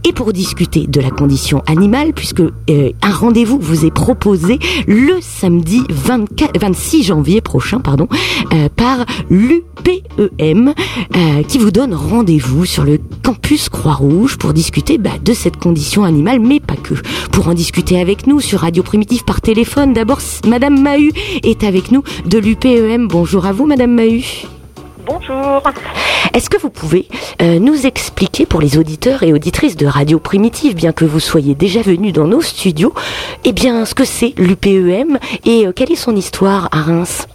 Et pour discuter de la condition animale, puisque un rendez-vous vous est proposé le samedi 26 janvier prochain, par l'UPEM, qui vous donne rendez-vous sur le campus Croix-Rouge pour discuter de cette condition animale, mais pas que. Pour en discuter avec nous sur Radio Primitive par téléphone, d'abord Madame Mahut est avec nous de l'UPEM. Bonjour à vous Madame Mahut. Bonjour. Est-ce que vous pouvez nous expliquer pour les auditeurs et auditrices de Radio Primitive, bien que vous soyez déjà venus dans nos studios, ce que c'est l'UPEM et quelle est son histoire à Reims?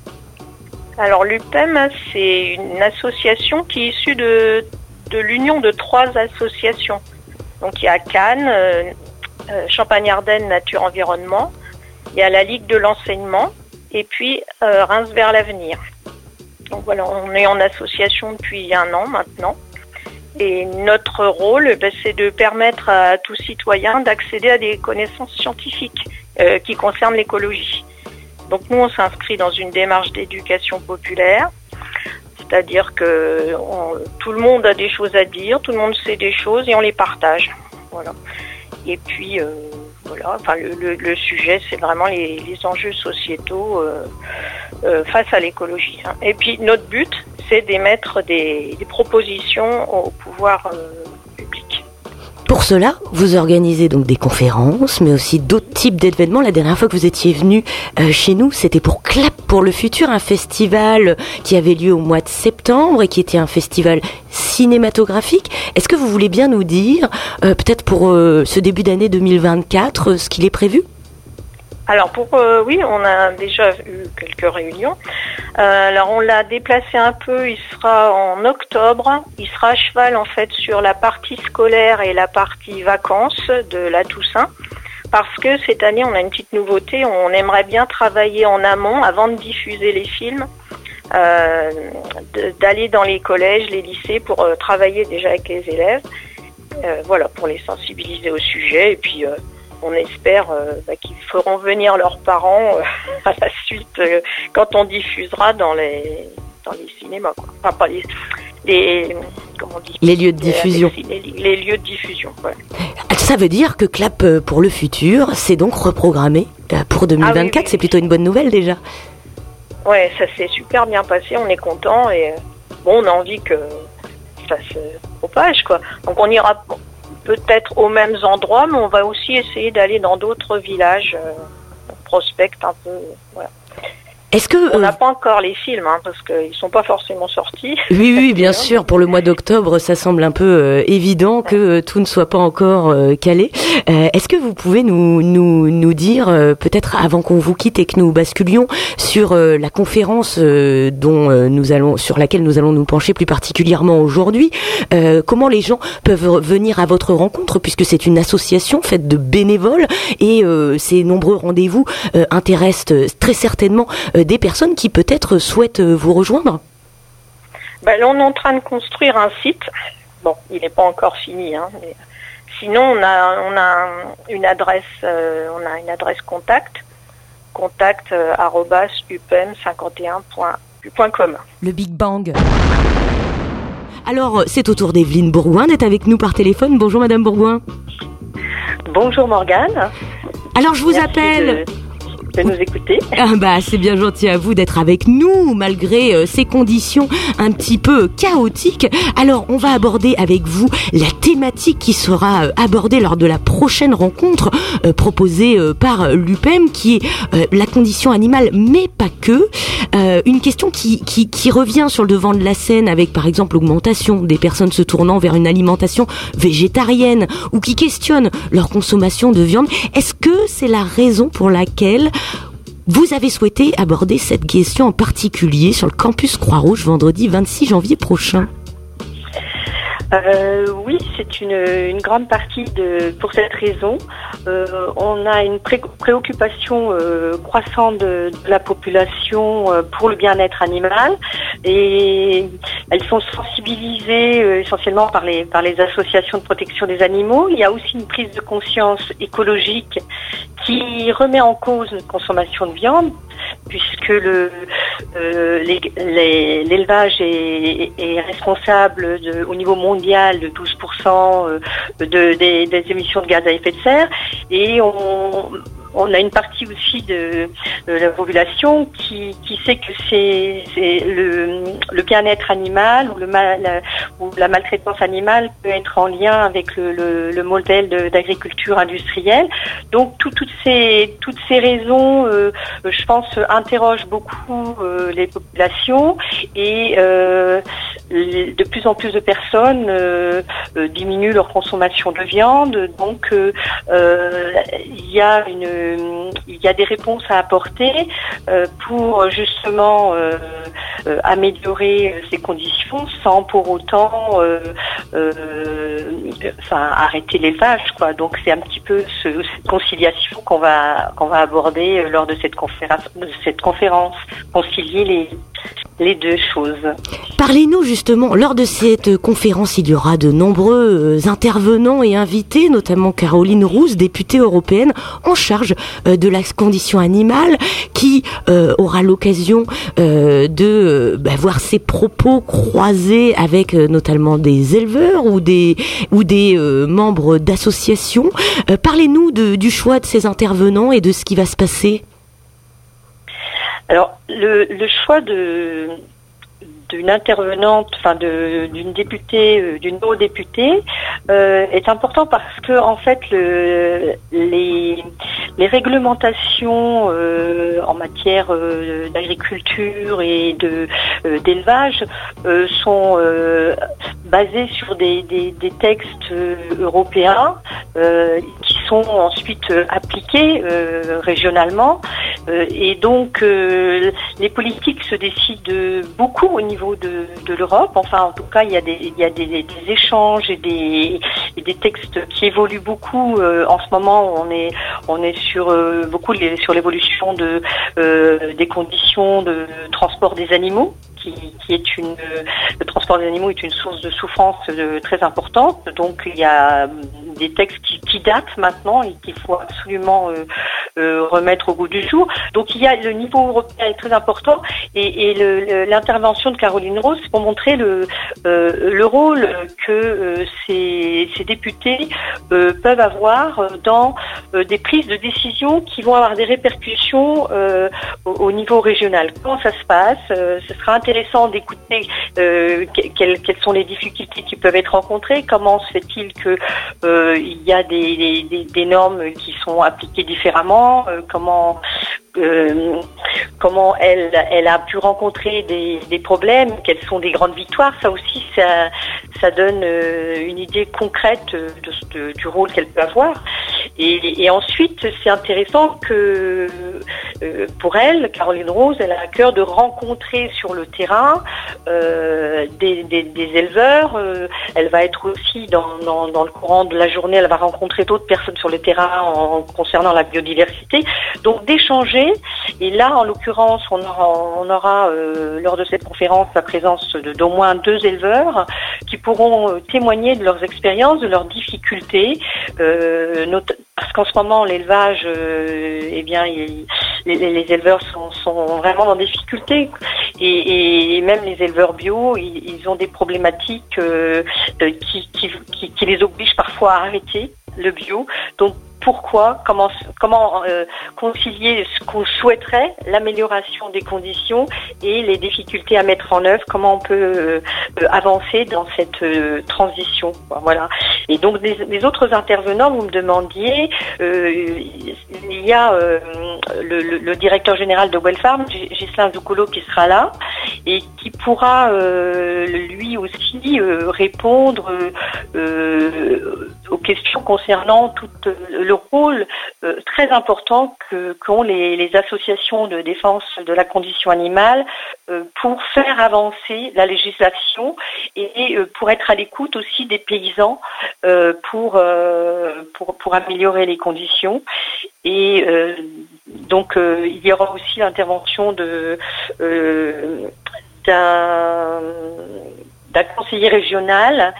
Alors l'UPEM, c'est une association qui est issue de l'union de 3 associations. Donc il y a Cannes, Champagne-Ardenne Nature Environnement, il y a la Ligue de l'enseignement et puis Reims vers l'avenir. Donc voilà, on est en association depuis 1 an maintenant. Et notre rôle, c'est de permettre à tout citoyen d'accéder à des connaissances scientifiques qui concernent l'écologie. Donc nous, on s'inscrit dans une démarche d'éducation populaire, c'est-à-dire que tout le monde a des choses à dire, tout le monde sait des choses et on les partage. Voilà. Et puis le sujet, c'est vraiment les enjeux sociétaux face à l'écologie. Et puis notre but, c'est d'émettre des propositions au pouvoir public. Pour cela, vous organisez donc des conférences, mais aussi d'autres types d'événements. La dernière fois que vous étiez venu chez nous, c'était pour Clap pour le futur, un festival qui avait lieu au mois de septembre et qui était un festival cinématographique. Est-ce que vous voulez bien nous dire, peut-être pour ce début d'année 2024, ce qu'il est prévu ? Alors oui, on a déjà eu quelques réunions. Alors on l'a déplacé un peu, il sera en octobre. Il sera à cheval en fait sur la partie scolaire et la partie vacances de la Toussaint. Parce que cette année, on a une petite nouveauté, on aimerait bien travailler en amont avant de diffuser les films, d'aller dans les collèges, les lycées pour travailler déjà avec les élèves, pour les sensibiliser au sujet et puis on espère qu'ils feront venir leurs parents à la suite quand on diffusera dans les cinémas, quoi. Enfin, pas les lieux de diffusion. Les lieux de diffusion, ouais. Ça veut dire que Clap pour le futur, c'est donc reprogrammé pour 2024. Oui. C'est plutôt une bonne nouvelle déjà. Ouais, ça s'est super bien passé, on est content et on a envie que ça se propage, quoi. Donc on ira peut-être aux mêmes endroits, mais on va aussi essayer d'aller dans d'autres villages, on prospecte un peu, voilà. Est-ce que on n'a pas encore les films, parce qu'ils sont pas forcément sortis. Oui, bien sûr. Pour le mois d'octobre, ça semble un peu évident que tout ne soit pas encore calé. Est-ce que vous pouvez nous dire, peut-être avant qu'on vous quitte et que nous basculions sur la conférence sur laquelle nous allons nous pencher plus particulièrement aujourd'hui, comment les gens peuvent venir à votre rencontre, puisque c'est une association faite de bénévoles et ces nombreux rendez-vous intéressent très certainement des personnes qui peut-être souhaitent vous rejoindre? Là, on est en train de construire un site. Bon, il n'est pas encore fini, mais sinon on a une adresse, contact @upem51.com. Le Big Bang. Alors, c'est au tour d'Evelyne Bourgoin d'être avec nous par téléphone. Bonjour Madame Bourgoin. Bonjour Morgane. Alors, je vous appelle. De nous écouter. C'est bien gentil à vous d'être avec nous malgré ces conditions un petit peu chaotiques. Alors on va aborder avec vous la thématique qui sera abordée lors de la prochaine rencontre proposée par l'UPEM, qui est la condition animale, mais pas que. Une question qui revient sur le devant de la scène avec par exemple l'augmentation des personnes se tournant vers une alimentation végétarienne ou qui questionnent leur consommation de viande. Est-ce que c'est la raison pour laquelle vous avez souhaité aborder cette question en particulier sur le campus Croix-Rouge vendredi 26 janvier prochain? Oui, c'est une grande partie pour cette raison. On a une préoccupation croissante de la population pour le bien-être animal et elles sont sensibilisées essentiellement par les associations de protection des animaux. Il y a aussi une prise de conscience écologique qui remet en cause notre consommation de viande, puisque l'élevage est responsable au niveau mondial de 12% 30% des émissions de gaz à effet de serre, et on a une partie aussi de la population qui sait que c'est le bien-être animal ou la maltraitance animale peut être en lien avec le modèle d'agriculture industrielle. Donc toutes ces raisons, je pense, interrogent beaucoup les populations, et de plus en plus de personnes diminuent leur consommation de viande. Donc il y a des réponses à apporter pour justement améliorer ces conditions sans pour autant arrêter l'élevage, quoi. Donc c'est un petit peu cette conciliation qu'on va aborder lors de cette conférence, concilier les deux choses. Parlez-nous justement, lors de cette conférence, il y aura de nombreux intervenants et invités, notamment Caroline Roos, députée européenne en charge de la condition animale, qui aura l'occasion de voir ses propos croisés avec notamment des éleveurs ou des membres d'associations. Parlez-nous du choix de ces intervenants et de ce qui va se passer. Alors, le choix d'une intervenante, d'une députée, d'une eurodéputée, est important parce que en fait les réglementations en matière d'agriculture et d'élevage sont basées sur des textes européens qui sont ensuite appliqués régionalement, et donc les politiques se décident beaucoup au niveau de l'Europe. Enfin, en tout cas, il y a des échanges et des textes qui évoluent beaucoup. En ce moment, on est sur sur l'évolution des conditions de transport des animaux, le transport des animaux est une source de souffrance très importante. Donc il y a des textes qui datent maintenant et qu'il faut absolument remettre au goût du jour. Donc le niveau européen est très important, et l'intervention de Caroline Roos pour montrer le rôle que ces députés peuvent avoir dans des prises de décision qui vont avoir des répercussions au niveau régional. Comment ça se passe? Ce sera intéressant d'écouter quelles sont les difficultés qui peuvent être rencontrées. Comment se fait-il que il y a des normes qui sont appliquées différemment? Comment elle a pu rencontrer des problèmes, quelles sont des grandes victoires. Ça aussi, ça donne une idée concrète du rôle qu'elle peut avoir. Et ensuite, c'est intéressant que pour elle, Caroline Roos, elle a à cœur de rencontrer sur le terrain des éleveurs. Elle va être aussi dans le courant de la journée, elle va rencontrer d'autres personnes sur le terrain concernant la biodiversité. Donc d'échanger. Et là, en l'occurrence, on aura lors de cette conférence la présence d'au moins 2 éleveurs qui pourront témoigner de leurs expériences, de leurs difficultés, parce qu'en ce moment l'élevage, les éleveurs sont vraiment en difficulté, et même les éleveurs bio, ils ont des problématiques qui les obligent parfois à arrêter le bio. Donc pourquoi, comment concilier ce qu'on souhaiterait, l'amélioration des conditions et les difficultés à mettre en œuvre, comment on peut avancer dans cette transition. Voilà. Et donc des autres intervenants, vous me demandiez, il y a le directeur général de Wellfarm, Ghislain Zuccolo, qui sera là et qui pourra lui aussi répondre aux questions concernant tout le rôle très important qu'ont les associations de défense de la condition animale pour faire avancer la législation et pour être à l'écoute aussi des paysans pour améliorer les conditions. Et donc il y aura aussi l'intervention d'un conseiller régional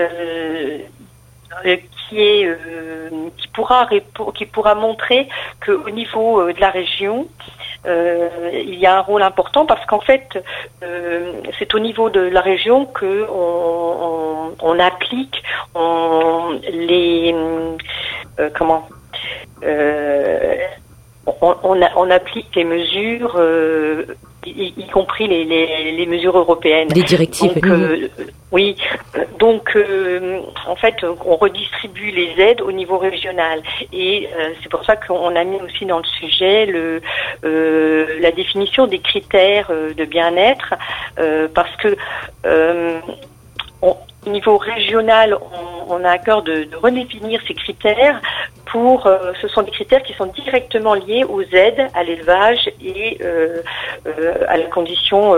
qui pourra montrer qu'au niveau de la région, il y a un rôle important, parce qu'en fait c'est au niveau de la région que on applique, on applique les mesures, y compris les mesures européennes. Des directives. Donc, oui. Donc, en fait, on redistribue les aides au niveau régional. Et c'est pour ça qu'on a mis aussi dans le sujet la définition des critères de bien-être, parce que au niveau régional, on a à cœur de redéfinir ces critères ce sont des critères qui sont directement liés aux aides à l'élevage et à la condition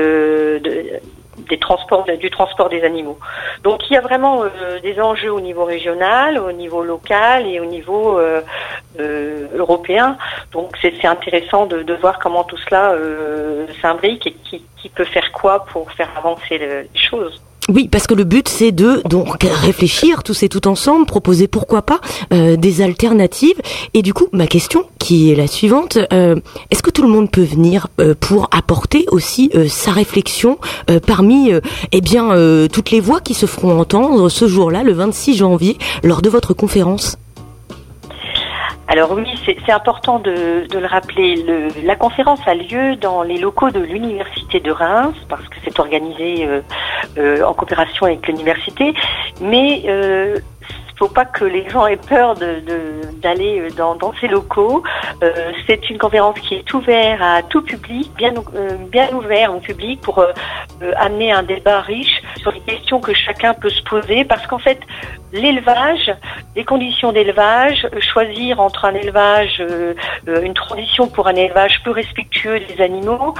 du transport des animaux. Donc il y a vraiment des enjeux au niveau régional, au niveau local et au niveau européen. Donc c'est intéressant de voir comment tout cela s'imbrique et qui peut faire quoi pour faire avancer les choses. Oui, parce que le but, c'est de donc réfléchir tous et tout ensemble, proposer pourquoi pas des alternatives. Et du coup, ma question, qui est la suivante, est-ce que tout le monde peut venir pour apporter aussi sa réflexion parmi toutes les voix qui se feront entendre ce jour-là, le 26 janvier, lors de votre conférence? Alors oui, c'est important de le rappeler. La conférence a lieu dans les locaux de l'Université de Reims, parce que c'est organisé en coopération avec l'université. Mais faut pas que les gens aient peur d'aller dans ces locaux. C'est une conférence qui est ouverte à tout public, bien ouvert au public pour amener un débat riche sur les questions que chacun peut se poser, parce qu'en fait, l'élevage, les conditions d'élevage, choisir entre un élevage, une transition pour un élevage plus respectueux des animaux,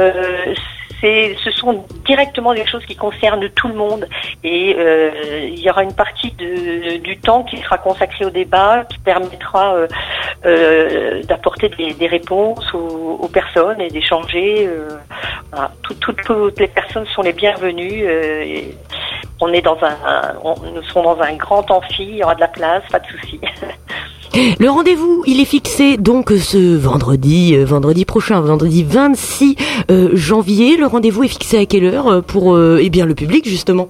ce sont directement des choses qui concernent tout le monde, et il y aura une partie du temps qui sera consacrée au débat, qui permettra d'apporter des réponses aux personnes et d'échanger. Voilà. Toutes les personnes sont les bienvenues. Nous serons dans un grand amphi, il y aura de la place, pas de souci. Le rendez-vous, il est fixé donc ce vendredi prochain, vendredi 26 janvier. Le rendez-vous est fixé à quelle heure pour le public, justement?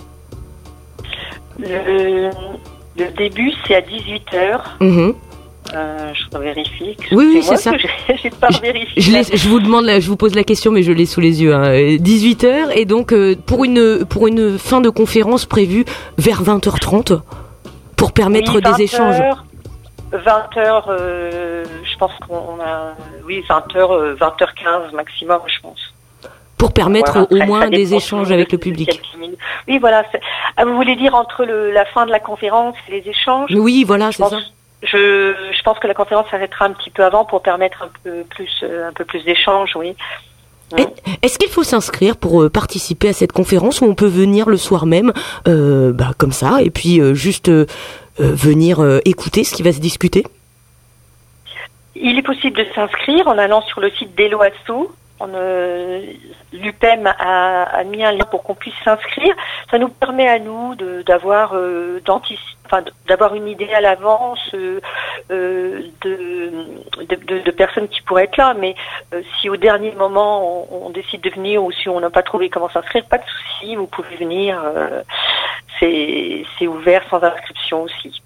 Le début, c'est à 18h. Je vérifie. Oui, c'est ça. J'ai pas vérifié. Je vous pose la question, mais je l'ai sous les yeux. 18h, et donc pour une fin de conférence prévue vers 20h30 pour permettre des échanges. 20h, je pense qu'on a... Oui, 20h, 20h15 maximum, je pense. Pour permettre au moins des échanges avec le public. Oui, voilà. Vous voulez dire entre la fin de la conférence et les échanges? Oui, voilà, c'est ça. Je pense que la conférence s'arrêtera un petit peu avant pour permettre un peu plus d'échanges, oui. Est-ce qu'il faut s'inscrire pour participer à cette conférence, ou on peut venir le soir même, comme ça, et puis juste venir écouter ce qui va se discuter? Il est possible de s'inscrire en allant sur le site d'Eloasso. L'UPEM a mis un lien pour qu'on puisse s'inscrire. Ça nous permet à nous d'avoir une idée à l'avance de personnes qui pourraient être là. Mais si au dernier moment on décide de venir, ou si on n'a pas trouvé comment s'inscrire, pas de souci, vous pouvez venir. C'est ouvert sans inscription aussi.